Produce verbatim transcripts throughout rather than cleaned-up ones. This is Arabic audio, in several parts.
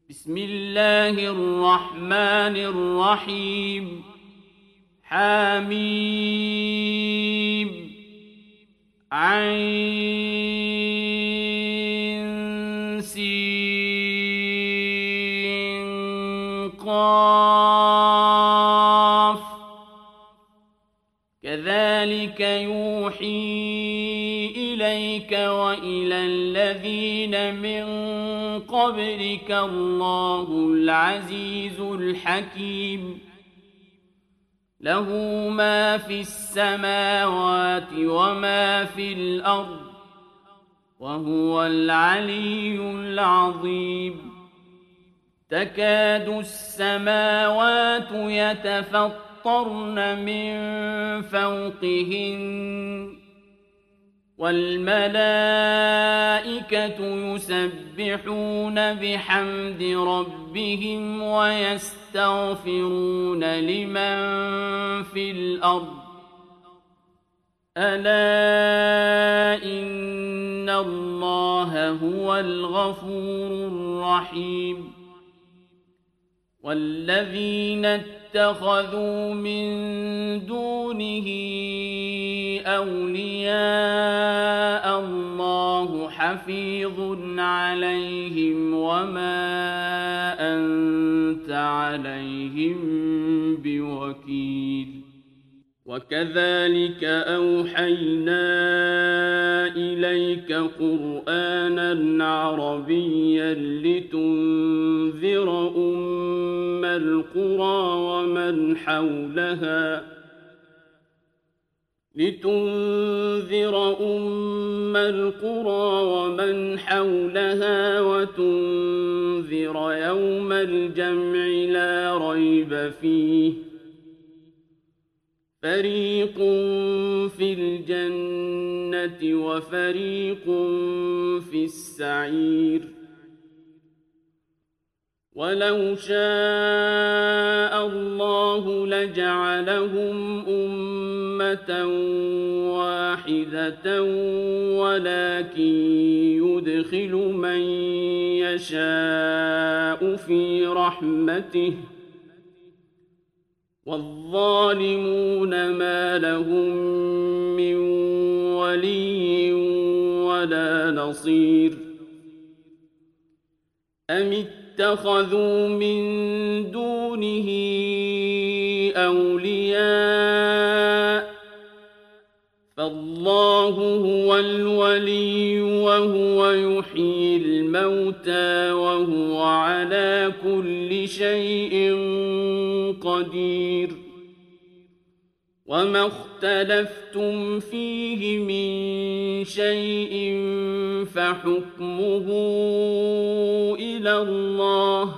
بسم الله الرحمن الرحيم حميم عين سين قاف كذلك يوحي إليك وإلى الذين من قبلك الله العزيز الحكيم له ما في السماوات وما في الأرض وهو العلي العظيم تكاد السماوات يتفطرن من فوقهن والملائكة يسبحون بحمد ربهم ويستغفرون لمن في الأرض ألا إن الله هو الغفور الرحيم والذين اتخذوا من دونه أولياء الله حفيظ عليهم وما أنت عليهم بوكيل وكذلك أوحينا إليك قرآنا عربيا لتنذر أم القرى ومن حولها لتنذر أم القرى ومن حولها وتنذر يوم الجمع لا ريب فيه فريق في الجنة وفريق في السعير ولو شاء الله لجعلهم أمة واحدة ولكن يدخل من يشاء في رحمته والظالمون ما لهم من ولي ولا نصير أم اتخذوا من دونه أولياء فالله هو الولي وهو يحيي الموتى وهو على كل شيء قدير وما اختلفتم فيه من شيء فحكمه إلى الله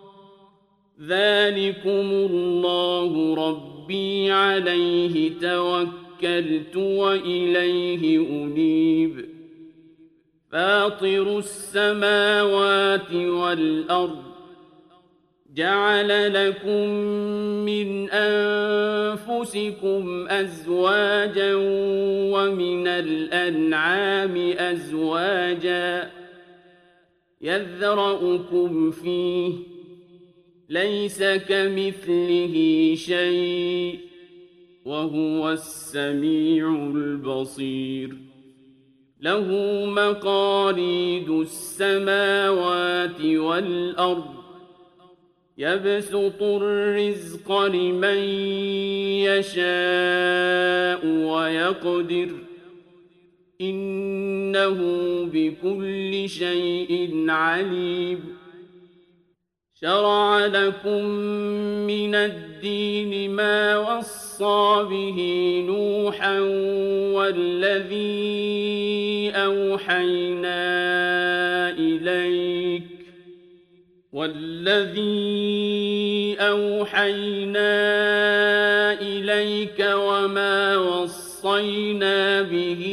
ذلكم الله ربي عليه توكلت وإليه أنيب فاطر السماوات والأرض جعل لكم من أنفسكم أزواجا ومن الأنعام أزواجا يذرأكم فيه ليس كمثله شيء وهو السميع البصير له مقاليد السماوات والأرض يبسط الرزق لمن يشاء ويقدر إنه بكل شيء عليم شرع لكم من الدين ما وصى به نوحا والذي أوحينا إليك والذي أوحينا إليك وما وصينا به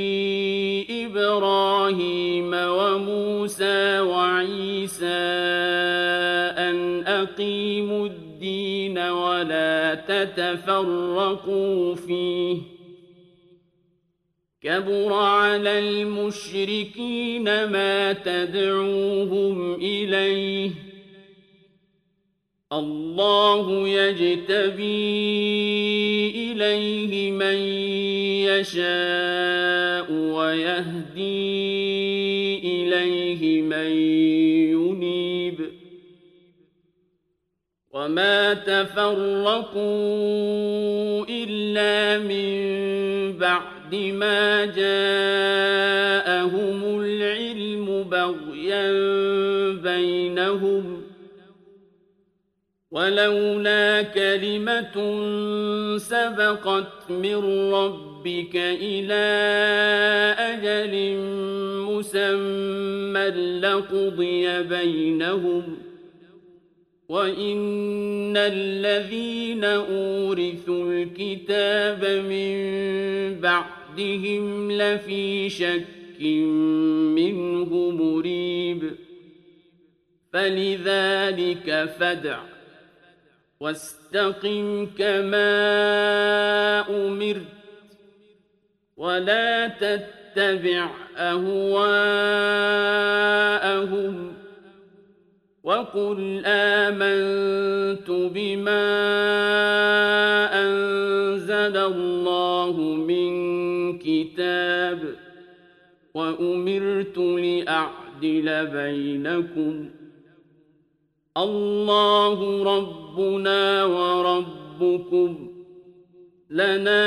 إبراهيم وموسى وعيسى أن أقيموا الدين ولا تتفرقوا فيه كبر على المشركين ما تدعوهم إليه الله يجتبي إليه من يشاء ويهدي إليه من ينيب وما تفرقوا إلا من بعد ما جاءهم العلم بغيا بينهم ولولا كلمة سبقت من ربك إلى أجل مسمى لقضي بينهم وإن الذين أورثوا الكتاب من بعدهم لفي شك منه مريب فلذلك فادع واستقم كما أمرت ولا تتبع أهواءهم وقل آمنت بما أنزل الله من كتاب وأمرت لأعدل بينكم الله ربنا وربكم لنا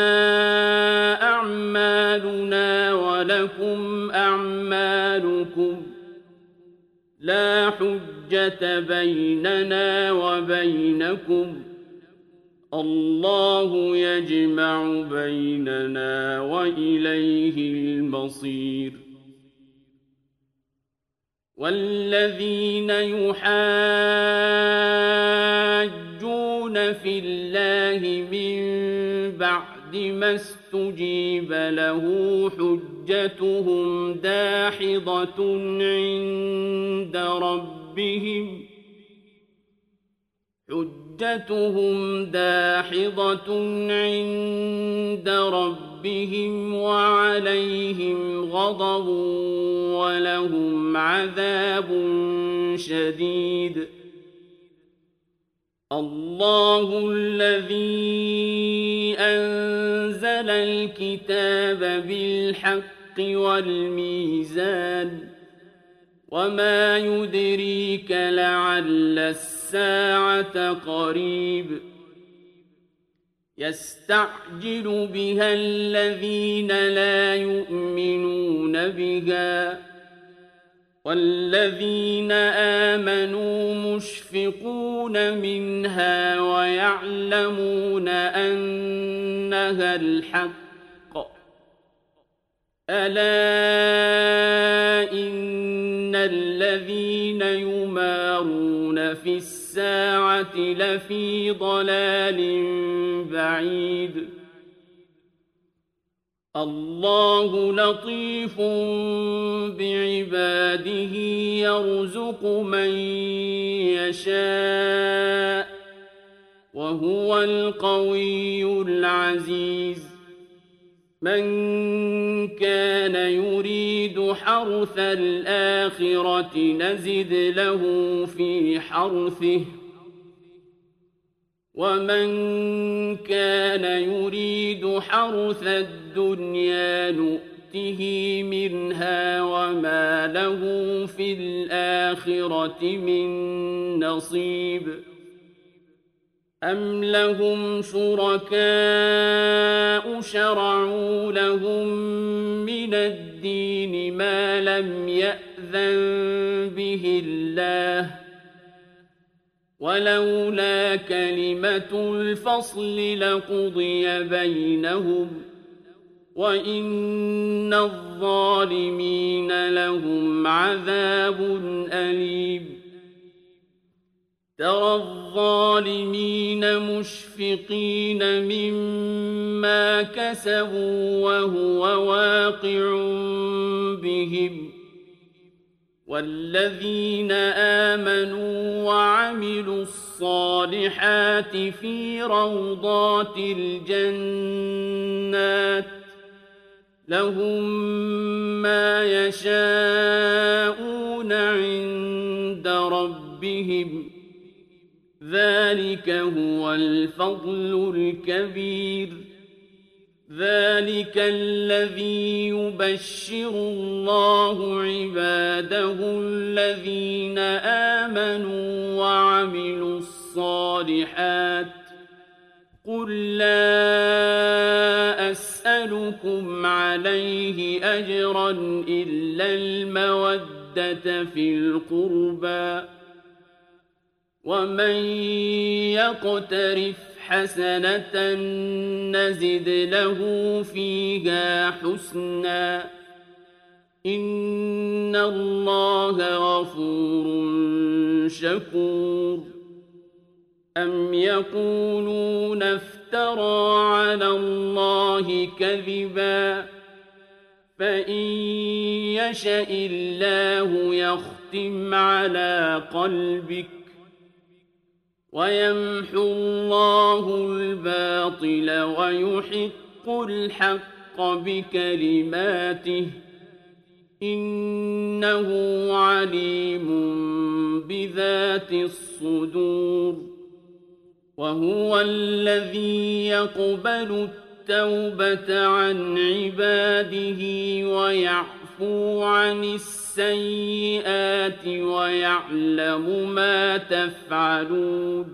أعمالنا ولكم أعمالكم لا حجة بيننا وبينكم الله يجمع بيننا وإليه المصير والذين يحاجون في الله من بعد ما استجيب له حجتهم داحضة عند ربهم حجتهم داحضة عند ربهم وعليهم غضب ولهم عذاب شديد الله الذي أنزل الكتاب بالحق والميزان وما يدريك لعل الساعة قريب يستعجل بها الذين لا يؤمنون بها والذين آمنوا مشفقون منها ويعلمون أنها الحق ألا إن الذين يمارون في الساعة لفي ضلال بعيد الله لطيف بعباده يرزق من يشاء وهو القوي العزيز من كان يريد حرث الآخرة نزد له في حرثه ومن كان يريد حرث الدنيا نؤته منها وما له في الآخرة من نصيب أم لهم شركاء شرعوا لهم من الدين ما لم يأذن به الله ولولا كلمة الفصل لقضي بينهم وإن الظالمين لهم عذاب أليم ترى الظالمين مشفقين مما كسبوا وهو واقع بهم والذين آمنوا وعملوا الصالحات في روضات الجنات لهم ما يشاءون عند ربهم ذلك هو الفضل الكبير ذلك الذي يبشر الله عباده الذين آمنوا وعملوا الصالحات قل لا أسألكم عليه أجرا إلا المودة في القربى ومن يقترف حسنة نزد له فيها حسنا إن الله غفور شكور أم يقولون افترى على الله كذبا فإن يشأ الله يختم على قلبك ويمحو الله الباطل ويحق الحق بكلماته إنه عليم بذات الصدور وهو الذي يقبل التوبة عن عباده ويعفو عن السيئات ويعلم ما تفعلون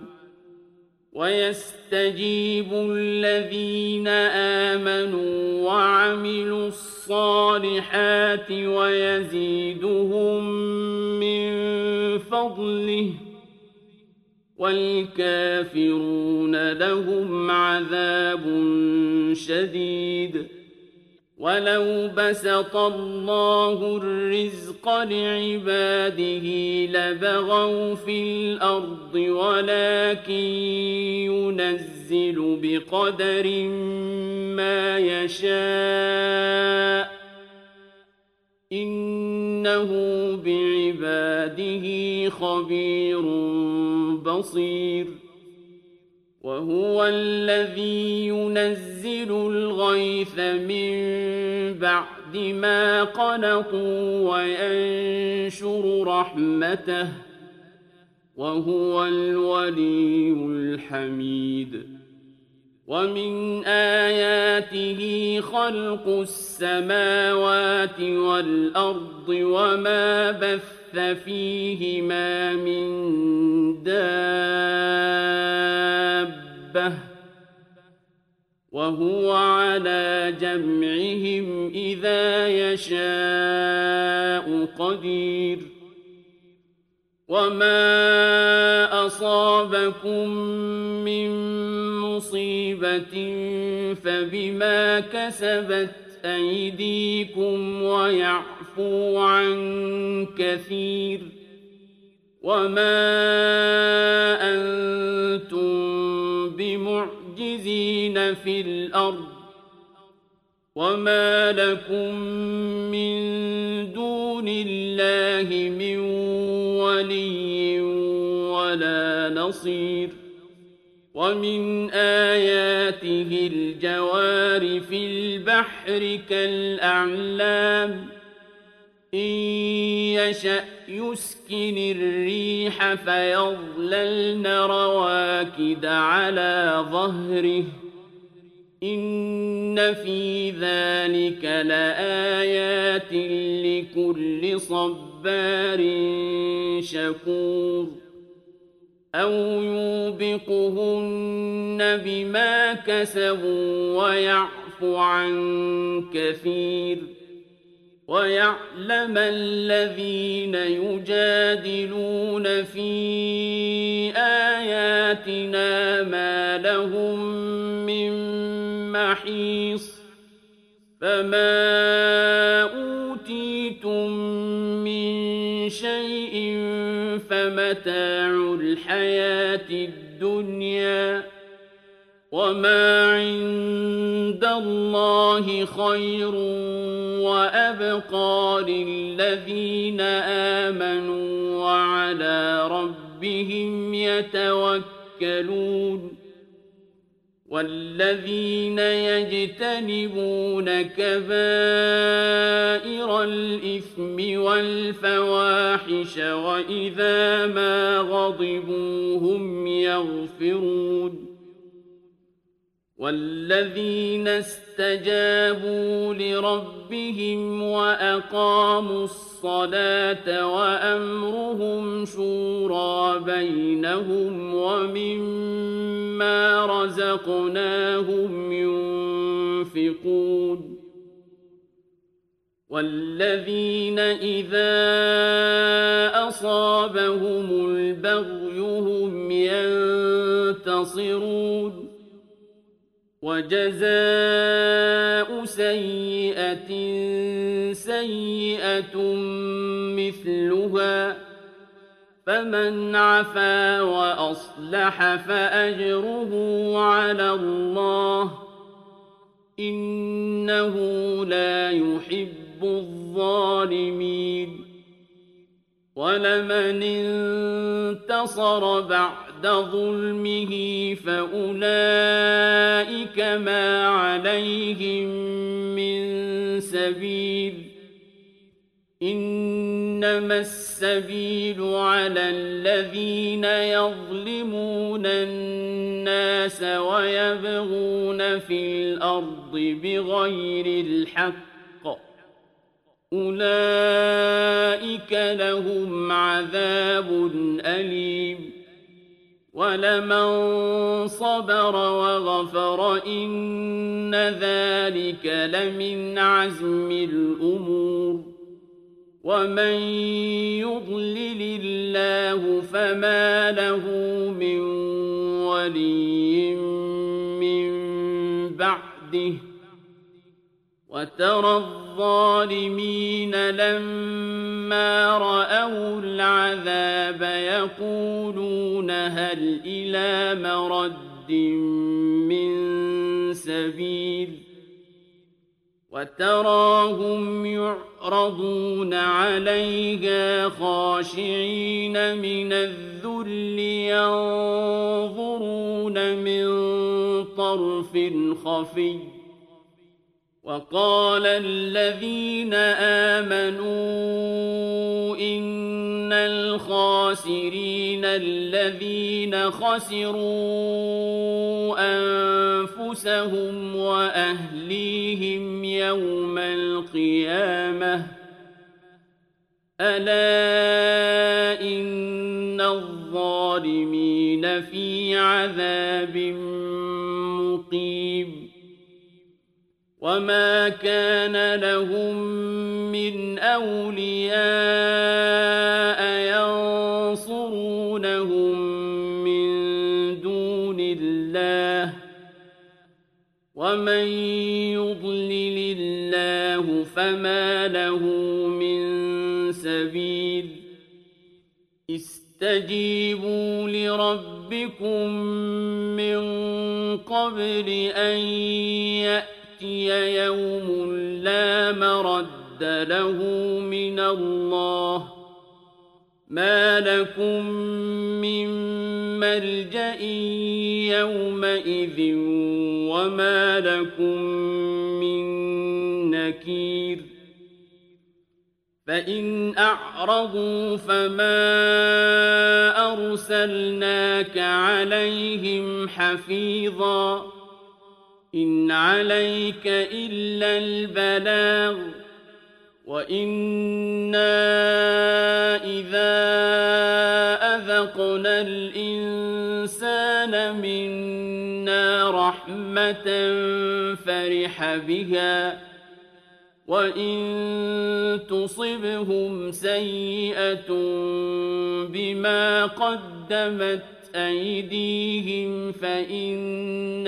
ويستجيب الذين آمنوا وعملوا الصالحات ويزيدهم من فضله والكافرون لهم عذاب شديد ولو بسط الله الرزق لعباده لبغوا في الأرض ولكن ينزل بقدر ما يشاء إنه بعباده خبير بصير وهو الذي ينزل الغيث من بعد ما قنطوا وينشر رحمته وهو الولي الحميد ومن آياته خلق السماوات والأرض وما بث فيهما من دابة وهو على جمعهم إذا يشاء قدير وما أصابكم من مصيبة فبما كسبت أيديكم ويعفو عن كثير وما أنتم بمعجزين في الأرض وما لكم من دون الله من ولي ولا نصير ومن آياته الجوار في البحر كالأعلام إن يشأ يسكن الريح فيظللن رواكد على ظهره إن في ذلك لآيات لكل صبار شكور أو يوبقهن بما كسبوا ويعفو عن كثير ويعلم الذين يجادلون في آياتنا ما لهم من محيص فما أوتيتم من شيء فمتاع الحياة الدنيا وما عند الله خير وأبقى للذين آمنوا وعلى ربهم يتوكلون والذين يجتنبون كبائر الإثم والفواحش وإذا ما غضبوا هم يغفرون والذين استجابوا لربهم وأقاموا الصلاة وأمرهم شورى بينهم ومما رزقناهم ينفقون والذين إذا أصابهم البغي هم ينتصرون وجزاء سيئة سيئة مثلها فمن عفا وأصلح فأجره على الله إنه لا يحب الظالمين ولمن انتصر بعد ظلمه فأولئك ما عليهم من سبيل إنما السبيل على الذين يظلمون الناس ويبغون في الأرض بغير الحق أولئك لهم عذاب أليم ولمن صبر وغفر إن ذلك لمن عزم الأمور ومن يضلل الله فما له من ولي من بعده وترى الظالمين لما رأوا العذاب يقولون هل إلى مرد من سبيل وتراهم يعرضون عليها خاشعين من الذل ينظرون من طرف خفي وقال الذين آمنوا إن الخاسرين الذين خسروا أنفسهم وأهليهم يوم القيامة ألا إن الظالمين في عذاب مقيم وما كان لهم من أولياء ينصرونهم من دون الله ومن يضلل الله فما له من سبيل استجيبوا لربكم من قبل أن يأتي يوم لا مرد له من الله ما لكم من ملجأ يومئذ وما لكم من نكير فإن أعرضوا فما أرسلناك عليهم حفيظا إن عليك إلا البلاغ وإنا إذا أذقنا الإنسان منا رحمة فرح بها وإن تصبهم سيئة بما قدمت أيديهم فإن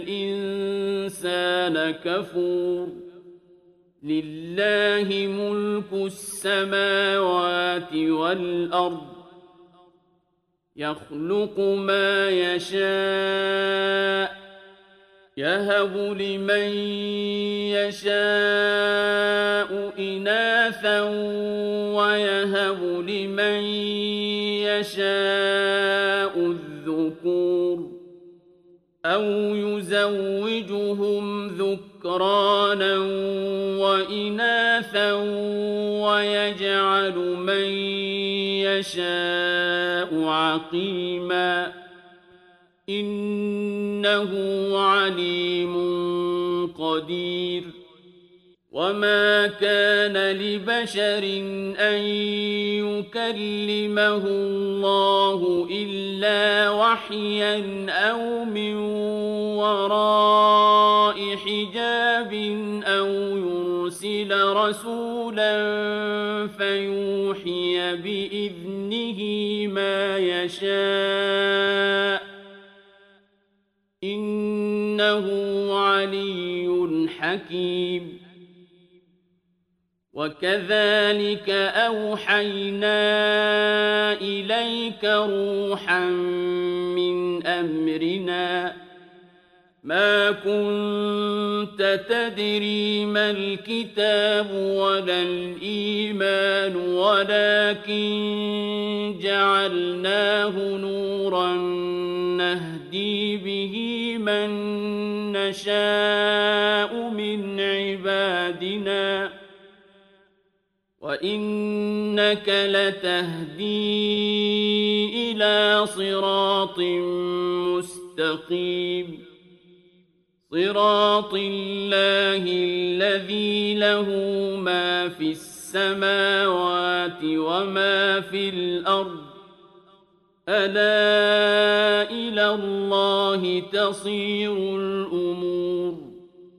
الإنسان كفور لله ملك السماوات والأرض يخلق ما يشاء يهب لمن يشاء إناثا ويهب لمن يشاء الذكور أَوْ يُزَوِّجُهُمْ ذُكْرَانًا وَإِنَاثًا وَيَجْعَلُ مَن يَشَاءُ عَقِيمًا ۚ إِنَّهُ عَلِيمٌ قَدِيرٌ. وَمَا كَانَ لِبَشَرٍ أَن يُكَلِّمَهُ اللَّهُ إِلَّا وَحْيًا أَوْ مِن وَرَاءِ حِجَابٍ أَوْ يُرْسِلَ رَسُولًا فَيُوحِيَ بِإِذْنِهِ مَا يَشَاءُ ۚ إِنَّهُ عَلِيٌّ حَكِيمٌ. وَكَذَلِكَ أَوْحَيْنَا إِلَيْكَ رُوحًا مِّنْ أَمْرِنَا ۚ مَا كُنتَ تَدْرِي مَا الْكِتَابُ وَلَا الْإِيمَانُ وَلَٰكِن جَعَلْنَاهُ نُورًا نَّهْدِي بِهِ مَن نَّشَاءُ مِنْ عِبَادِنَا ۚ وَإِنَّكَ لَتَهْدِي إِلَىٰ صِرَاطٍ مُّسْتَقِيمٍ. صِرَاطِ اللَّهِ الَّذِي لَهُ مَا فِي السَّمَاوَاتِ وَمَا فِي الْأَرْضِ ۗ أَلَا إِلَى اللَّهِ تَصِيرُ الْأُمُورُ.